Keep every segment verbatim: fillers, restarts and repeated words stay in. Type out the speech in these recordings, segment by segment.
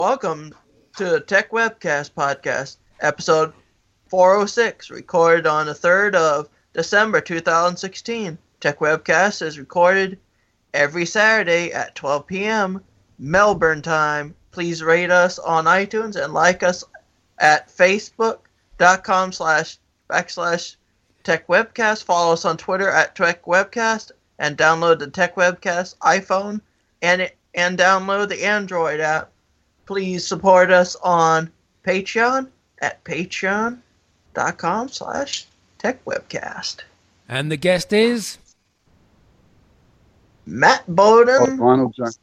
Welcome to the Tech Webcast podcast, episode four oh six, recorded on the third of December two thousand sixteen. Tech Webcast is recorded every Saturday at twelve p.m. Melbourne time. Please rate us on iTunes and like us at facebook.com slash backslash Tech Webcast. Follow us on Twitter at Tech Webcast and download the Tech Webcast iPhone and and download the Android app. Please support us on Patreon at patreon.com slash techwebcast. And the guest is? Matt Bowden. Vinyl Junkie.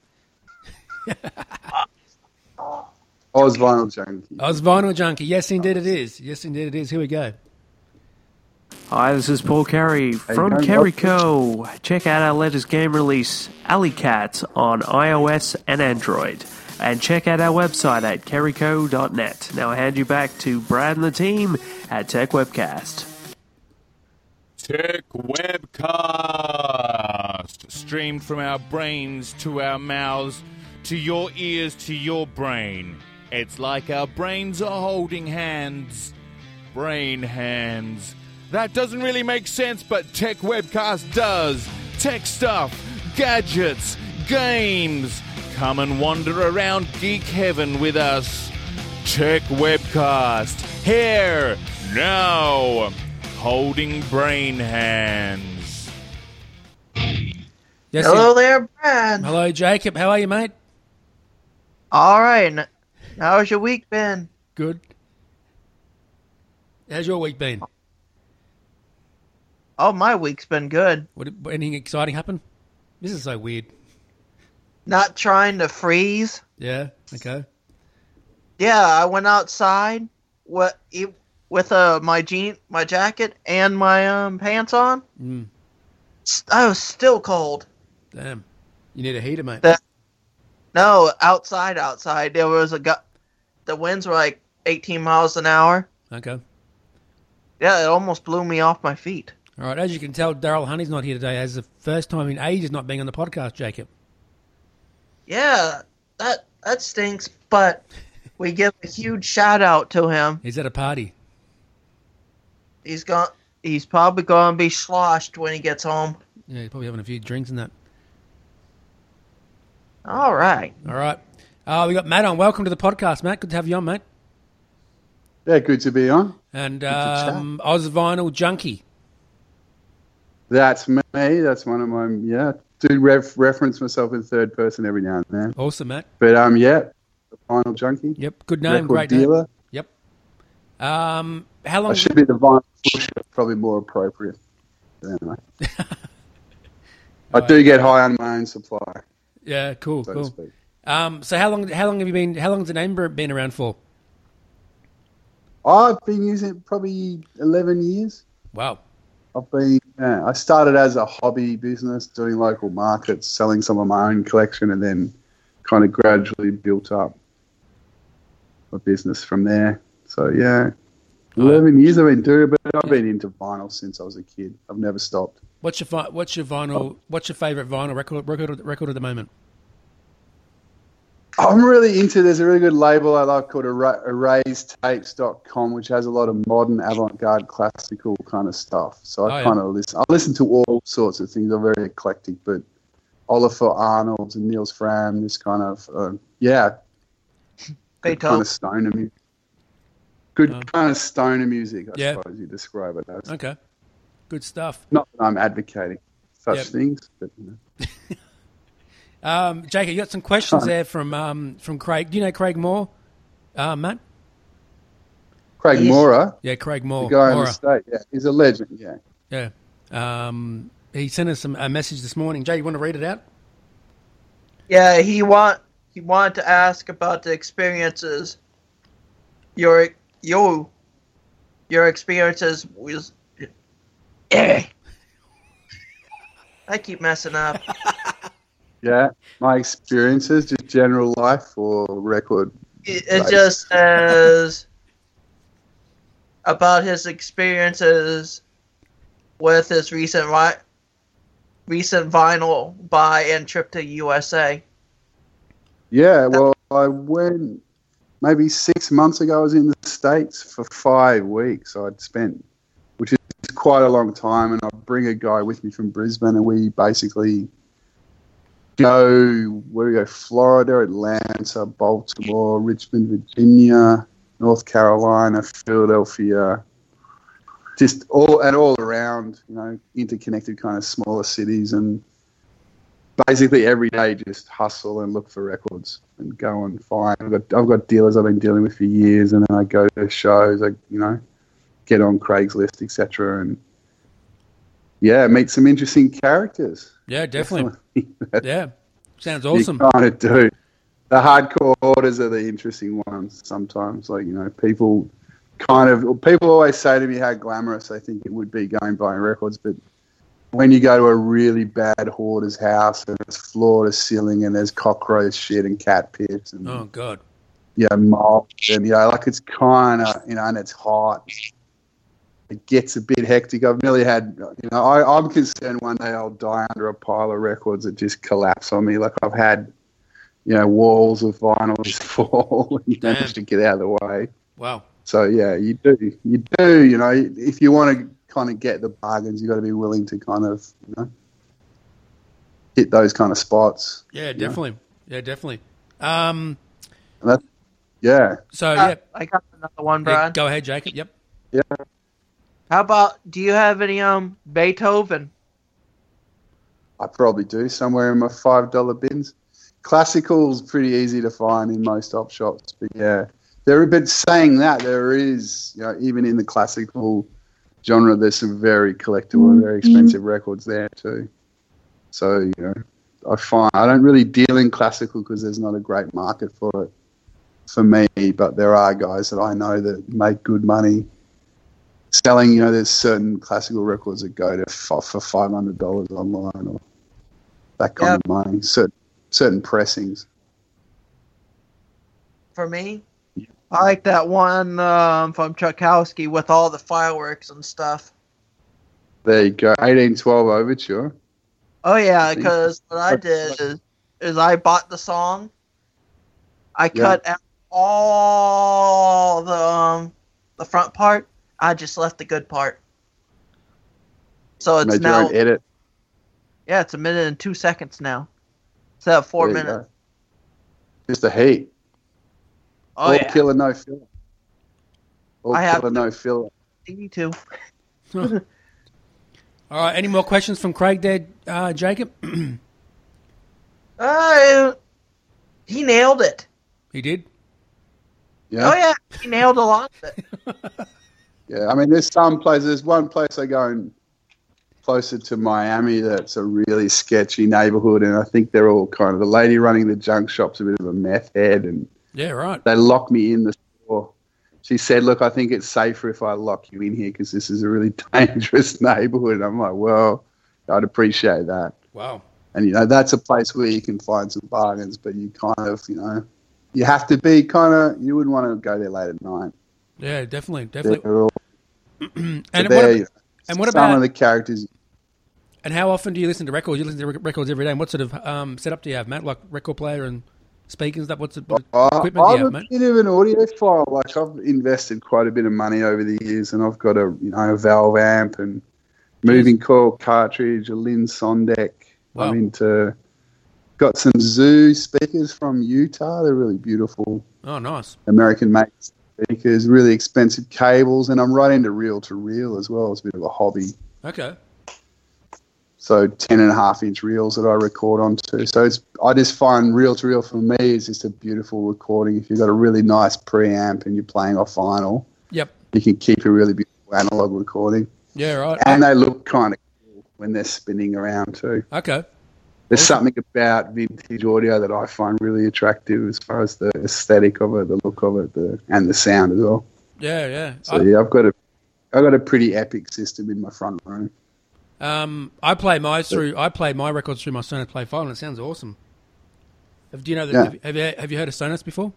Oz Vinyl Junkie. Oz Vinyl Junkie. Yes, indeed it is. Yes, indeed it is. Here we go. Hi, this is Paul Carey from Carrico. Check out our latest game release, Alley Cat, on iOS and Android. And check out our website at carrico dot net. Now I hand you back to Brad and the team at Tech Webcast. Tech Webcast, streamed from our brains to our mouths, to your ears, to your brain. It's like our brains are holding hands. Brain hands. That doesn't really make sense, but Tech Webcast does. Tech stuff, gadgets, games. Come and wander around geek heaven with us. Tech Webcast, here, now, holding brain hands. Yes, Hello in- there, Brad. Hello, Jacob. How are you, mate? All right. How's your week been? Good. How's your week been? Oh, my week's been good. What, anything exciting happen? This is so weird. Not trying to freeze. Yeah, okay. Yeah, I went outside with with uh, my jean, my jacket, and my um, pants on. Mm. I was still cold. Damn. You need a heater, mate. The, no, outside, outside. There was a gu- the winds were like eighteen miles an hour. Okay. Yeah, it almost blew me off my feet. All right, as you can tell, Daryl Honey's not here today. As the first time in ages not being on the podcast, Jacob. Yeah, that that stinks, but we give a huge shout out to him. He's at a party. He's got he's probably going to be sloshed when he gets home. Yeah, he's probably having a few drinks and that. All right. All right. Uh, we got Matt on. Welcome to the podcast, Matt. Good to have you on, mate. Yeah, good to be on. And Good to chat. um, Oz Vinyl Junkie. That's me. That's one of my, yeah. Do ref- reference myself in third person every now and then. Awesome, Matt. But, um, yeah, the Vinyl Junkie. Yep, good name, Record great dealer. name. Yep. Um, how I long? should be the Vinyl pusher, probably more appropriate. But anyway. I do get high on my own supply, Yeah, cool, so to cool. speak. Um, so how long? How long have you been? How long has the name been around for? I've been using it probably eleven years. Wow. I've been, yeah, I started as a hobby business doing local markets, selling some of my own collection, and then kind of gradually built up a business from there. So, yeah, eleven years I've been doing it, but I've been into vinyl since I was a kid. I've never stopped. What's your vi- What's your vinyl? What's your favorite vinyl record record record at the moment? I'm really into, there's a really good label I like called erase tapes dot com, which has a lot of modern avant-garde classical kind of stuff. So I Oh, yeah. kind of listen. I listen to all sorts of things. I'm very eclectic, but Oliver Arnold and Niels Fram, this kind of, uh, yeah, They good kind of stoner music. Good Oh. kind of stoner music, I Yeah. suppose you describe it as. Okay, good stuff. Not that I'm advocating such Yep. things, but you know. Um, Jacob, you got some questions there from um, from Craig. Do you know Craig Moore, uh, Matt? Craig He's- Mora, Yeah, Craig the Moore. guy in Mora. the state, yeah, he's a legend, yeah. Yeah. Um, he sent us some, a message this morning. Jay, you want to read it out? Yeah, he want he wanted to ask about the experiences. Your your your experiences was. I keep messing up. Yeah, my experiences, just general life or record. It, it Right. just says about his experiences with his recent ri- recent vinyl buy and trip to U S A. Yeah, well, I went maybe six months ago, I was in the States for five weeks. I'd spent, which is quite a long time, and I'd bring a guy with me from Brisbane, and we basically go, where do we go? Florida, Atlanta, Baltimore, Richmond, Virginia, North Carolina, Philadelphia, just all and all around, you know, interconnected kind of smaller cities, and basically every day just hustle and look for records and go and find. I've got, I've got dealers I've been dealing with for years, and then I go to shows, I, you know, get on Craigslist, et cetera, and yeah, meet some interesting characters. Yeah, definitely. definitely. Yeah, sounds awesome. You kind of do. The hardcore orders are the interesting ones sometimes. Like, you know, people kind of, people always say to me how glamorous they think it would be going buying records, but when you go to a really bad hoarder's house and it's floor to ceiling and there's cockroach shit and cat piss and oh god, yeah, mold and you know, like it's kind of, you know, and it's hot. It gets a bit hectic. I've nearly had, you know, I, I'm concerned one day I'll die under a pile of records that just collapse on me. Like I've had, you know, walls of vinyl just fall and you manage to get out of the way. Wow. So yeah, you do, you do, you know, if you want to kind of get the bargains, you got to be willing to kind of, you know, hit those kind of spots. Yeah, definitely. Know? Yeah, definitely. Um, that, yeah. So uh, yeah, I got another one, Brian. Yeah, go ahead, Jacob. Yep. Yeah. How about, do you have any um Beethoven? I probably do, somewhere in my five dollar bins. Classical's pretty easy to find in most op shops, but yeah, there. But saying that, there is, you know, even in the classical genre, there's some very collectible and very expensive records there too. So, you know, I find I don't really deal in classical because there's not a great market for it for me, but there are guys that I know that make good money selling. You know, there's certain classical records that go to f- for five hundred dollars online or that kind yep. of money. Certain certain pressings. For me, I like that one um, from Tchaikovsky with all the fireworks and stuff. There you go, eighteen twelve Overture. Oh yeah, because what I did is, is I bought the song, I cut yeah. out all the um, the front part, I just left the good part. So it's Made now your own edit. Yeah, it's a minute and two seconds now. Instead of four there minutes. Just a heat. Oh All yeah. killer, no filler. All I killer, have no filler. Me too. All right. Any more questions from Craig there, uh, Jacob? uh, he nailed it. He did? Yeah. Oh yeah, he nailed a lot of it. Yeah, I mean, there's some places. There's one place I go in closer to Miami that's a really sketchy neighborhood, and I think they're all kind of, the lady running the junk shop's a bit of a meth head, and yeah, right. They lock me in the store. She said, look, I think it's safer if I lock you in here because this is a really dangerous neighborhood. And I'm like, well, I'd appreciate that. Wow. And, you know, that's a place where you can find some bargains, but you kind of, you know, you have to be kind of, you wouldn't want to go there late at night. Yeah, definitely, definitely. All, and, so what there, about, you know, and what some about of the characters? And how often do you listen to records? You listen to records every day. And what sort of um, setup do you have, Matt? Like record player and speakers? That what's the what uh, equipment do you I'm have, a Matt? bit of an audiophile. Like I've invested quite a bit of money over the years, and I've got a you know a Valve amp and moving coil cartridge, a Lynn Sondek. Wow. I'm into. Got some Zoo speakers from Utah. They're really beautiful. Oh, nice. American-made speakers, really expensive cables, and I'm right into reel-to-reel as well. It's a bit of a hobby. Okay. So ten and a half inch reels that I record onto. So it's I just find reel-to-reel for me is just a beautiful recording. If you've got a really nice preamp and you're playing off vinyl, yep, you can keep a really beautiful analog recording. Yeah, right. And they look kind of cool when they're spinning around too. Okay. There's awesome. something about vintage audio that I find really attractive as far as the aesthetic of it, the look of it, the and the sound as well. Yeah, yeah. So I, yeah, I've got a I've got a pretty epic system in my front room. Um, I play my through. I play my records through my Sonos Play Five, and it sounds awesome. Have, do you know that? Yeah. Have, have you have you heard of Sonos before?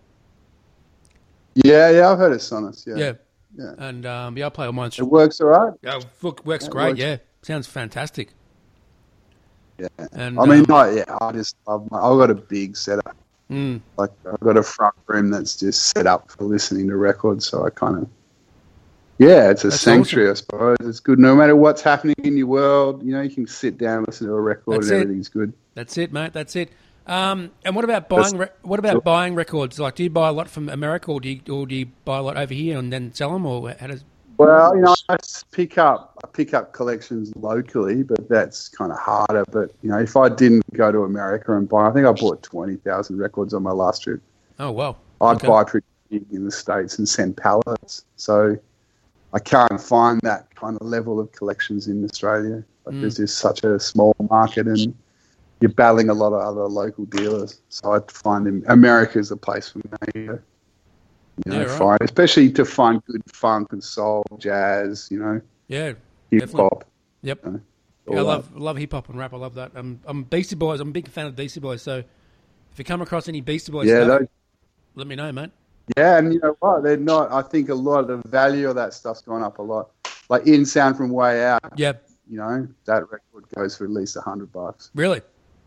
Yeah, yeah, I've heard of Sonos. Yeah, Yeah. yeah. And um, yeah, I play all mine. It works all right. Yeah, look, works Yeah, it great. works. Yeah, sounds fantastic. Yeah, And I mean, um, I, yeah, I just I've, I've got a big setup. Mm. Like I've got a front room that's just set up for listening to records, so I kind of, yeah, it's a That's sanctuary, I suppose. It's good no matter what's happening in your world. You know, you can sit down, and listen to a record, That's and it. everything's good. That's it, mate. That's it. Um, and what about buying? Re- what about buying records? Like, do you buy a lot from America, or do you, or do you buy a lot over here and then sell them, or how does? Well, you know, I pick up I pick up collections locally, but that's kind of harder. But you know, if I didn't go to America and buy, I think I bought twenty thousand records on my last trip. Oh wow! I'd Okay. buy pretty big in the States and send pallets. So I can't find that kind of level of collections in Australia. Like Mm. there's just such a small market, and you're battling a lot of other local dealers. So I find in America's the place for me to, you know, Yeah, right. find, especially to find good funk and soul, jazz, you know, Yeah, hip definitely. hop. Yep. you know, Yeah, I all love love hip hop and rap. I love that. I'm I'm Beastie Boys. I'm a big fan of Beastie Boys. So if you come across any Beastie Boys that. Yeah, stuff, those, let me know, mate. yeah, and you know what? They're not. I think a lot of the value of that stuff's gone up a lot. Like In Sound from Way Out, Yeah, you know, that record goes for at least a hundred bucks. really.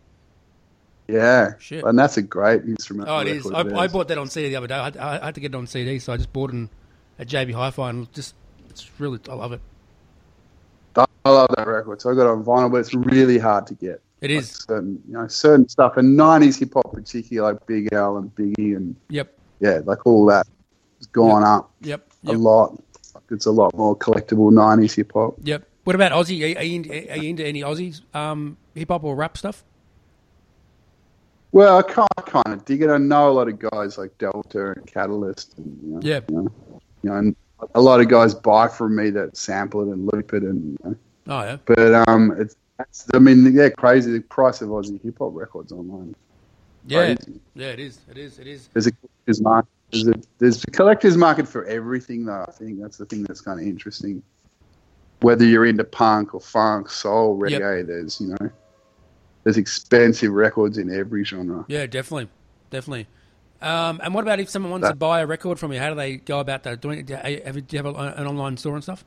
Yeah, Shit. and that's a great instrumental Oh, it is. record I, of I theirs. bought that on C D the other day. I had, I had to get it on C D, so I just bought it in, at J B Hi-Fi, and just it's really I love it. I love that record. So I got it on vinyl, but it's really hard to get. It Like is. certain, you know, certain stuff, and nineties hip hop particularly, like Big L and Biggie, and Yep. yeah, like all that has gone up Yep. a Yep. lot. Like it's a lot more collectible nineties hip hop. Yep. What about Aussie? Are, are, you, into, are you into any Aussie um, hip hop or rap stuff? Well, I kind of, kind of dig it. I know a lot of guys like Delta and Catalyst, and you know, Yeah. you know, you know, and a lot of guys buy from me that sample it and loop it, and you know, Oh yeah. but um, it's. That's, I mean, yeah, crazy. The price of Aussie hip hop records online. Yeah. Crazy. Yeah. It is. It is. It is. There's a collector's market. There's a, there's a collector's market for everything, though. I think that's the thing that's kind of interesting. Whether you're into punk or funk, soul, Yep. reggae, there's you know, there's expensive records in every genre. Yeah. Definitely. Definitely. Um, and what about if someone wants That- to buy a record from you? How do they go about that? Doing it? Do you have, do you have a, an online store and stuff?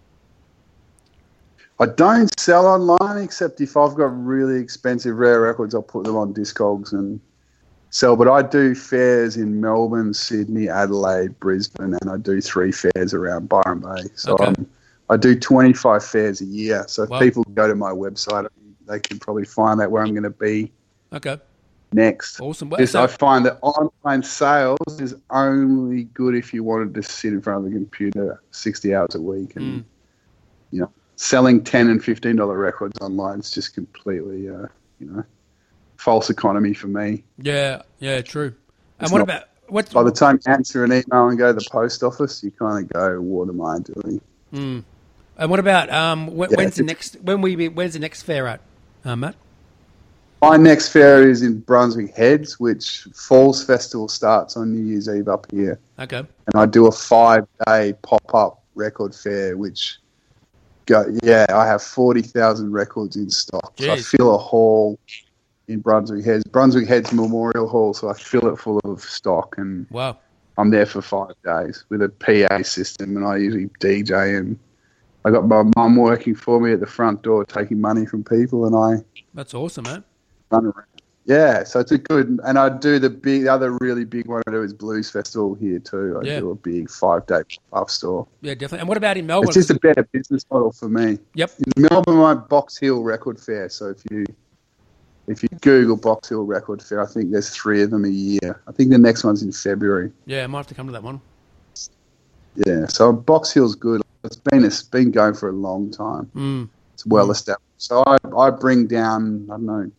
I don't sell online except if I've got really expensive rare records, I'll put them on Discogs and sell. But I do fairs in Melbourne, Sydney, Adelaide, Brisbane, and I do three fairs around Byron Bay. So Okay. I'm, I do twenty-five fairs a year. So if Wow. people go to my website, they can probably find out where I'm going to be Okay. next. Awesome. Well, Just, so- I find that online sales is only good if you wanted to sit in front of the computer sixty hours a week. And, Mm. you know, selling ten and fifteen dollar records online is just completely, uh, you know, false economy for me. yeah. Yeah. True. And It's what not- about what? By the time you answer an email and go to the post office, you kind of go, what am I doing? Mm. And what about um? When, Yeah, when's the it's- next? When we? be- When's the next fair at, uh, Matt? My next fair is in Brunswick Heads, which Falls Festival starts on New Year's Eve up here. Okay. And I do a five-day pop-up record fair, which, go, yeah, I have forty thousand records in stock. So I Jeez. fill a hall in Brunswick Heads. Brunswick Heads Memorial Hall, so I fill it full of stock, and Wow. I'm there for five days with a P A system, and I usually D J, and I got my mum working for me at the front door taking money from people, and I That's awesome, man. run around. Yeah, so it's a good, and I do the big, the other really big one I do is Blues Festival here too. I Yeah. do a big five-day pop-up store. Yeah, definitely. And what about in Melbourne? It's just a better business model for me. Yep. In Melbourne, my Box Hill Record Fair. So if you if you Google Box Hill Record Fair, I think there's three of them a year. I think the next one's in February. Yeah, I might have to come to that one. Yeah, so Box Hill's good. It's been it's been going for a long time. Mm. It's well established. So I I bring down I don't know one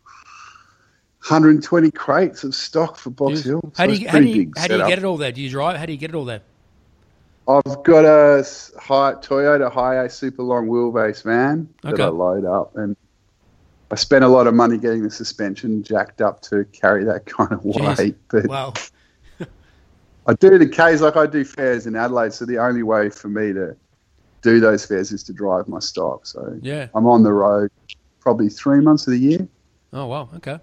hundred twenty crates of stock for Box Jeez. Hill. So How do it's you how do pretty you, big how do you setup. get it all there? Do you drive? How do you get it all there? I've got a s- high, Toyota Hiace super long wheelbase van that Okay. I load up, and I spent a lot of money getting the suspension jacked up to carry that kind of Jeez. weight. But Wow. I do the Ks like I do fairs in Adelaide, so the only way for me to do those fairs is to drive my stock. So Yeah. I'm on the road probably three months of the year. Oh wow. Okay.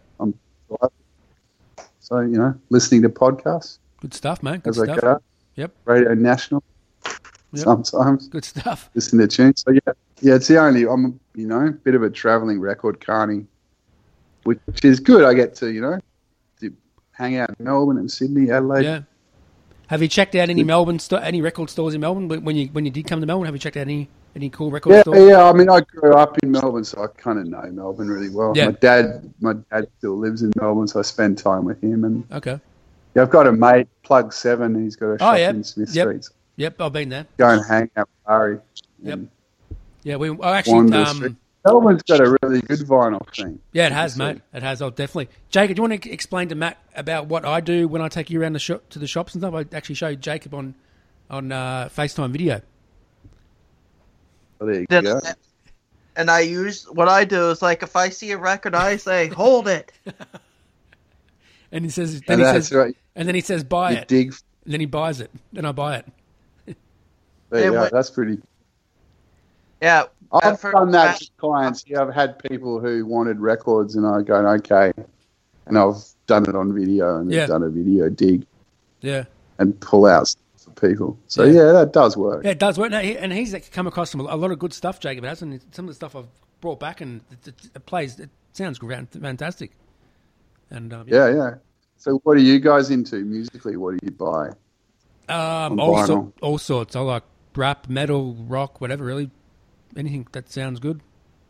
So, you know, listening to podcasts Good stuff, man. Good as I stuff. go. Yep. Radio National Yep. sometimes. Good stuff. Listen to tunes. So yeah, yeah, it's the only. I'm, you know, a bit of a traveling record carny, which is good. I get to, you know, to hang out in Melbourne and Sydney, Adelaide. Yeah. Have you checked out any Melbourne sto- any record stores in Melbourne when you when you did come to Melbourne? Have you checked out any any cool record Yeah, stores? yeah. I mean, I grew up in Melbourne, so I kind of know Melbourne really well. Yeah. My dad, my dad still lives in Melbourne, so I spend time with him. And Okay. yeah, I've got a mate, Plug Seven. He's got a shop Oh, yeah. in Smith Yep. Street. Yep, I've been there. Go and hang out with Ari. Yep. and Yeah, we I actually wander the um, street. Melbourne's got a really good vinyl thing. yeah, it has, You can mate. It has. Oh, definitely. Jacob, do you want to explain to Matt about what I do when I take you around the shop to the shops and stuff? I actually showed Jacob on on uh, FaceTime video. see. Well, there you Then- go. And I use what I do is like if I see a record, I say, "Hold it." And he says, then And he that's says, right. and then he says, buy You it. dig. And then he buys it. Then I buy it. There you And go. what- That's pretty. Yeah, I've at first- done that to clients. Yeah, I've had people who wanted records, and I go, okay, and I've done it on video, and Yeah. I've done a video dig Yeah. and pull out stuff for people. So Yeah. yeah, that does work. Yeah, it does work. No, he- And he's come across some, a lot of good stuff, Jacob has, and some of the stuff I've brought back, and it, it, it plays, it sounds grand, fantastic. And um, Yeah, yeah. So what are you guys into musically? What do you buy? Um, On all, vinyl. so, all sorts. I like rap, metal, rock, whatever. Really, anything that sounds good.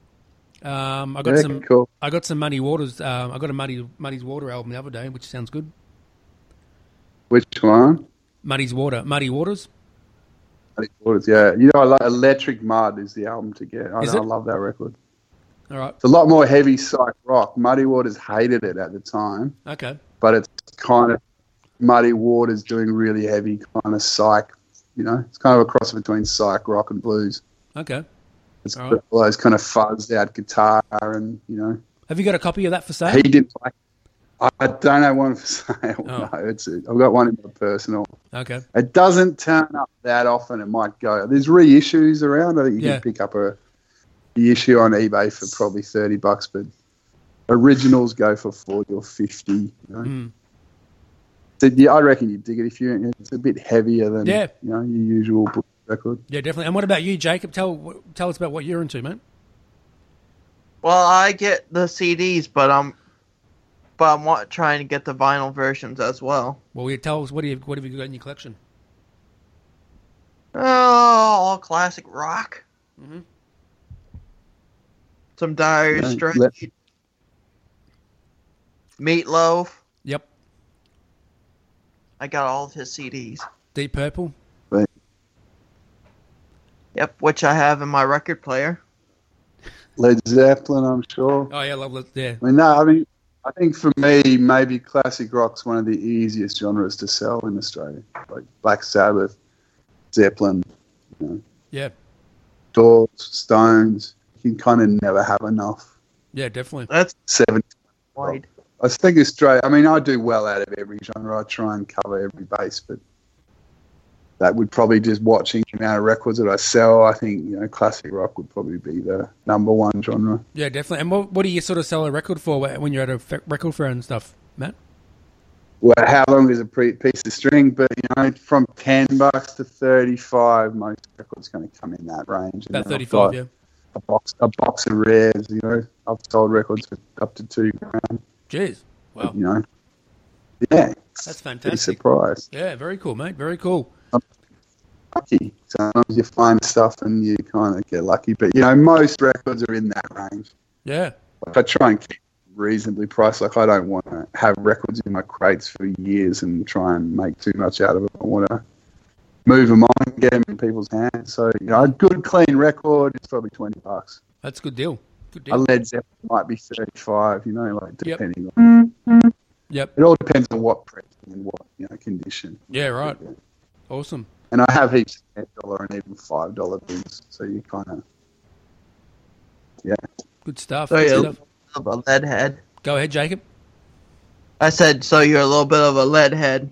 Um, I got Yeah, some. cool. I got some Muddy Waters. Um, I got a Muddy Muddy's Water album the other day, which sounds good. Which one? Muddy's Water, Muddy Waters. I think what is- Yeah, you know, I like Electric Mud is the album to get. I, Is I it? love that record. All right. It's a lot more heavy psych rock. Muddy Waters hated it at the time, Okay. but it's kind of Muddy Waters doing really heavy kind of psych. You know, it's kind of a cross between psych rock and blues. Okay. It's All right. all those kind of fuzzed out guitar, and you know, Have you got a copy of that for sale? he didn't like. I don't have one for sale. Oh. No, it's I've got one in my personal. Okay. It doesn't turn up that often. It might go. There's reissues around. I think you Yeah. can pick up a the issue on eBay for probably thirty bucks, but originals go for forty or fifty. You know? Mm. So, yeah, I reckon you dig it if you. It's a bit heavier than Yeah. you know your usual blues record. Yeah, definitely. And what about you, Jacob? Tell tell us about what you're into, man. Well, I get the C Ds, but I'm, but I'm wa- trying to get the vinyl versions as well. Well, you tell us what do you what have you got in your collection? Oh, all classic rock. Mhm. Some Dire Yeah, Straits, let- Meatloaf. Yep. I got all of his C Ds. Deep Purple. Yep, which I have in my record player. Led Zeppelin, I'm sure. Oh yeah, love yeah. I mean, no, I mean, I think for me, maybe classic rock's one of the easiest genres to sell in Australia. Like Black Sabbath, Zeppelin, you know, Yeah. Doors, Stones. You can kind of never have enough. Yeah, definitely. That's Seven. wide. I think Australia. I mean, I do well out of every genre. I try and cover every base, but that would probably just watching the amount of records that I sell. I think you know, classic rock would probably be the number one genre. Yeah, definitely. And what what do you sort of sell a record for when you're at a fe- record fair and stuff, Matt? Well, how long is a pre- piece of string? But you know, from ten bucks to thirty-five, most records going to come in that range. And About then I've thirty-five, got yeah. A box, a box of rares. You know, I've sold records for up to two grand. Jeez. Wow. You know, yeah, That's be fantastic. surprised. Yeah, very cool, mate. Very cool. Lucky. Sometimes you find stuff and you kind of get lucky, but you know, most records are in that range. Yeah. Like I try and keep reasonably priced. Like I don't want to have records in my crates for years and try and make too much out of it. I want to move them on and get them in people's hands. So you know, a good clean record is probably twenty bucks. That's a good deal. Good A deal. Led Zeppelin might be thirty-five. You know, like Yep. depending on. Yep. It all depends on what pressing and what you know condition. Yeah, right. Awesome. And I have heaps of ten dollar and even five dollar bills. So you kind of yeah. Good stuff. So Good you're a stuff. little bit of a lead head. Go ahead, Jacob. I said, so you're a little bit of a lead head.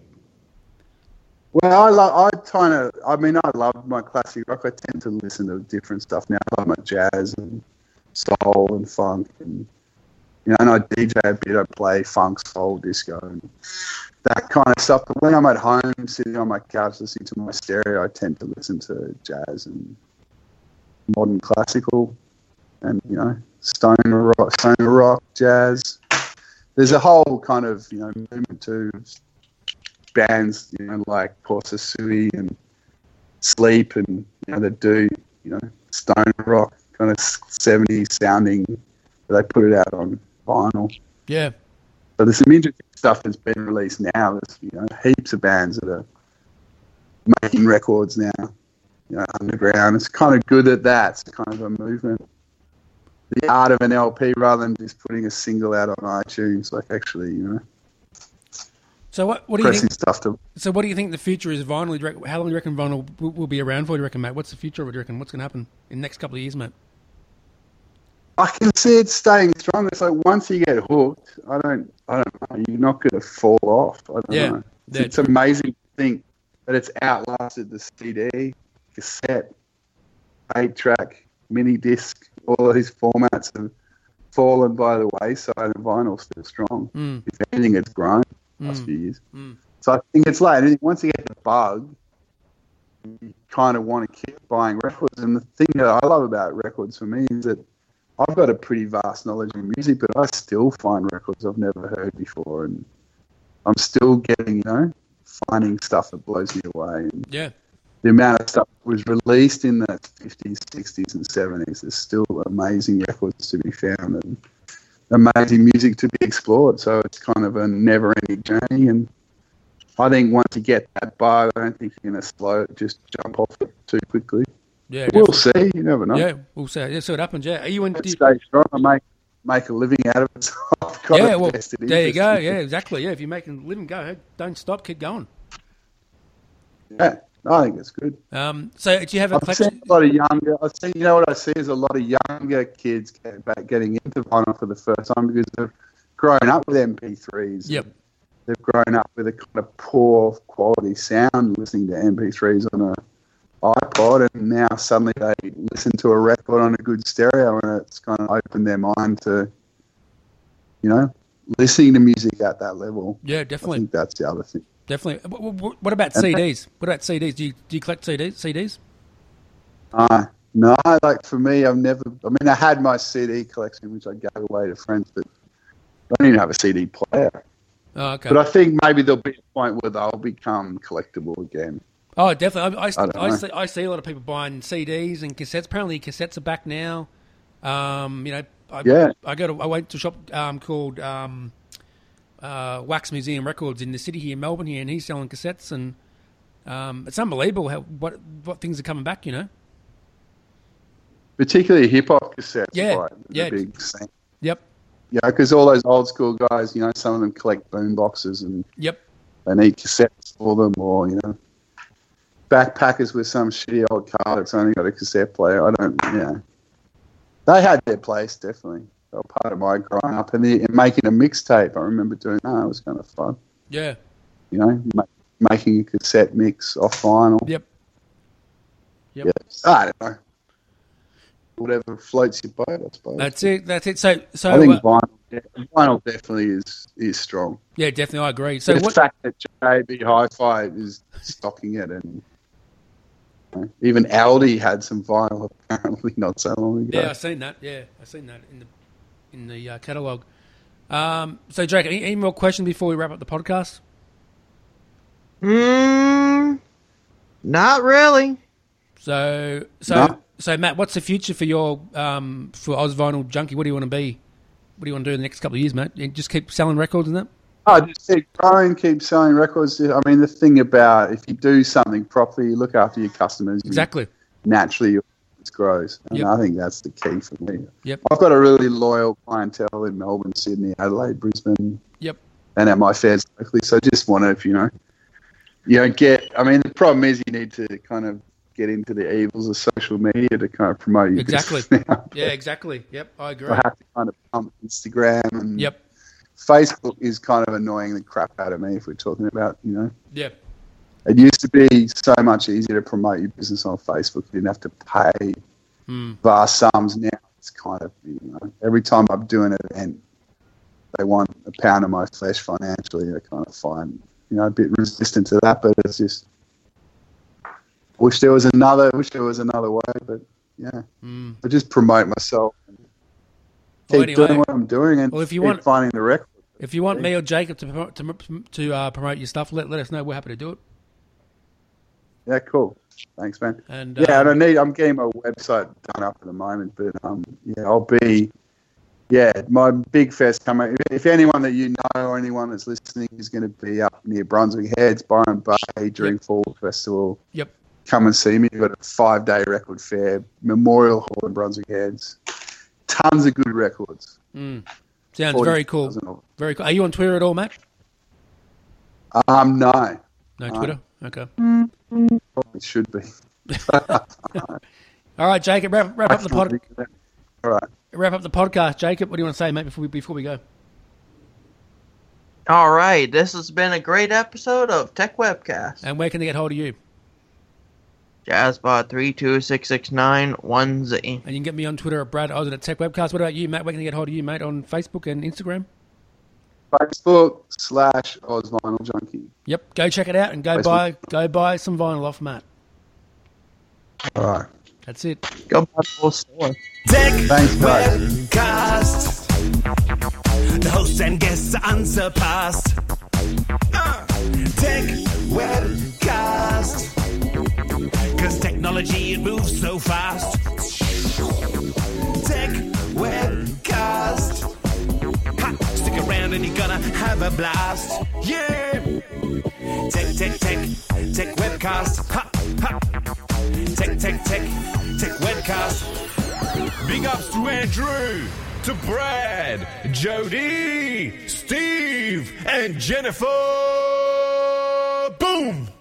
Well, I love. I kind of. I mean, I love my classic rock. I tend to listen to different stuff now. I love my jazz and soul and funk, and you know, and I D J a bit. I play funk, soul, disco, and that kind of stuff. But when I'm at home, sitting on my couch listening to my stereo, I tend to listen to jazz and modern classical, and you know, stoner rock, stoner rock, jazz, there's a whole kind of, you know, movement to bands, you know, like Porsa Sui and Sleep, and, you know, that do, you know, stone rock, kind of seventies sounding, they put it out on vinyl. Yeah. So there's some interesting stuff that's been released now. There's, you know, heaps of bands that are making records now, you know, underground. It's kind of good at that. It's kind of a movement. The art of an L P rather than just putting a single out on iTunes, like actually, you know, so what, what do you think? Stuff to, so what do you think the future is? Vinyl? Do you reckon, how long do you reckon vinyl will, will be around for? Do you reckon, mate? What's the future? What do you reckon? What's going to happen in the next couple of years, mate? I can see it staying strong. It's like once you get hooked, I don't, I don't know. You're not going to fall off. I don't yeah, know. It's, yeah, it's amazing to think that it's outlasted the C D, cassette, eight track, mini disc. All of these formats have fallen by the wayside, and vinyl's still strong. Mm. If anything, it's grown the last Mm. few years. Mm. So I think it's like once you get the bug, you kind of want to keep buying records. And the thing that I love about records for me is that I've got a pretty vast knowledge of music, but I still find records I've never heard before, and I'm still getting, you know, finding stuff that blows me away. And Yeah. the amount of stuff that was released in the fifties, sixties, and seventies, there's still amazing records to be found and amazing music to be explored. So it's kind of a never-ending journey. And I think once you get that bug, I don't think you're going to slow it, just jump off it too quickly. Yeah, We'll definitely. see. You never know. Yeah, we'll see. Yeah, see what happens. Yeah, are you in? Let's do you- stay strong and make make a living out of it. So I've got yeah, a well, vested there you interest go. in Yeah, it. exactly. Yeah, if you're making a living, go. Don't stop. Keep going. Yeah, I think it's good. Um, so do you have a I've collection? seen a lot of younger. I've seen, you know what I see is a lot of younger kids get back getting into vinyl for the first time because they've grown up with M P threes. Yep. They've grown up with a kind of poor quality sound listening to M P threes on a iPod, and now suddenly they listen to a record on a good stereo, and it's kind of opened their mind to, you know, listening to music at that level. Yeah, I definitely, think that's the other thing. definitely. What, what- what about C Ds? What about C Ds? Do you do you collect C Ds? C Ds? Uh, no, like for me, I've never. I mean, I had my C D collection, which I gave away to friends, but I don't even have a C D player. Oh, okay. But I think maybe there'll be a point where they'll become collectible again. Oh, definitely. I, I, I don't I, know. see, I see a lot of people buying C Ds and cassettes. Apparently, cassettes are back now. Um, you know, I, Yeah. I go to I went to a shop um, called um, uh, Wax Museum Records in the city here in Melbourne here, and he's selling cassettes, and um, it's unbelievable how what what things are coming back. You know. Particularly hip hop cassettes. Yeah, Right, yeah. The big scene. Yep. Yeah, because all those old school guys, you know, some of them collect boom boxes and Yep. they need cassettes for them, or, you know, backpackers with some shitty old car that's only got a cassette player. I don't, yeah. They had their place, definitely. They were part of my growing up. And, the, and making a mixtape, I remember doing that. It was kind of fun. Yeah. You know, ma- making a cassette mix off vinyl. Yep. Yep. Yeah. I don't know. Whatever floats your boat, I suppose. That's it. That's it. So so I think uh, vinyl, yeah, vinyl definitely is is strong. yeah, definitely. I agree. So the what? fact that J B Hi-Fi is stocking it, and you know, even Aldi had some vinyl apparently not so long ago. Yeah, I seen that. Yeah, I seen that in the in the uh, catalog. Um, so Drake, any, any more questions before we wrap up the podcast? Hmm. Not really. So so No. so Matt, what's the future for your um for Oz Vinyl Junkie? What do you want to be? What do you want to do in the next couple of years, Matt? You just keep selling records and that? Oh, just keep growing, keep selling records. I mean, the thing about if you do something properly, you look after your customers. you- Exactly. Naturally, your business grows. And Yep. I think that's the key for me. Yep. I've got a really loyal clientele in Melbourne, Sydney, Adelaide, Brisbane, Yep. and at my fairs locally. So I just want to, you know, you know, get. I mean, the problem is you need to kind of get into the evils of social media to kind of promote your Exactly. business now. Yeah, exactly. Yep, I agree. I have to kind of pump Instagram and Yep. Facebook is kind of annoying the crap out of me if we're talking about, you know. Yep. It used to be so much easier to promote your business on Facebook. You didn't have to pay Hmm. vast sums. Now it's kind of, you know, every time I'm doing an event, they want a pound of my flesh financially. I kind of find, you know, a bit resistant to that, but it's just, wish there was another, wish there was another way, but yeah, Hmm. I just promote myself and Well, keep anyway. doing what I'm doing and Well, if you keep want- finding the record. If you want me or Jacob to promote, to, to uh, promote your stuff, let let us know. We're happy to do it. Yeah, cool. Thanks, man. And yeah, um, and I need. I'm getting my website done up at the moment, but um, yeah, I'll be. Yeah, my big fest coming. If anyone that you know or anyone that's listening is going to be up near Brunswick Heads, Byron Bay during Yep. Fall Festival, Yep. come and see me. We've got a five-day record fair, Memorial Hall in Brunswick Heads. Tons of good records. Mm. Sounds very cool. forty thousand of Very cool. Are you on Twitter at all, Matt? them. Um, no, No No. Twitter? Okay. it should be. All right, Jacob, wrap, wrap up the pod, All right. wrap up the podcast. Jacob, what do you want to say, mate, before we, before we go? All right, this has been a great episode of Tech Webcast. And where can they get hold of you? Jazzbot three two six six nine one Z. And you can get me on Twitter at Brad Oz at Tech Webcast. What about you, Matt? Where can they get hold of you, mate, on Facebook and Instagram? Facebook slash Oz Vinyl Junkie. Yep, go check it out and go Facebook. buy go buy some vinyl off Matt. All right. That's it. Go by the whole store. Tech Thanks, guys. Webcast. The hosts and guests are unsurpassed. Uh, Tech Webcast. Cause technology, it moves so fast. Tech Webcast. Ha, stick around and you're gonna have a blast. Yeah. Tech, tech, tech, tech webcast. Ha, ha. Tech, tech, tech, tech webcast. Big ups to Andrew, to Brad, Jody, Steve, and Jennifer. Boom!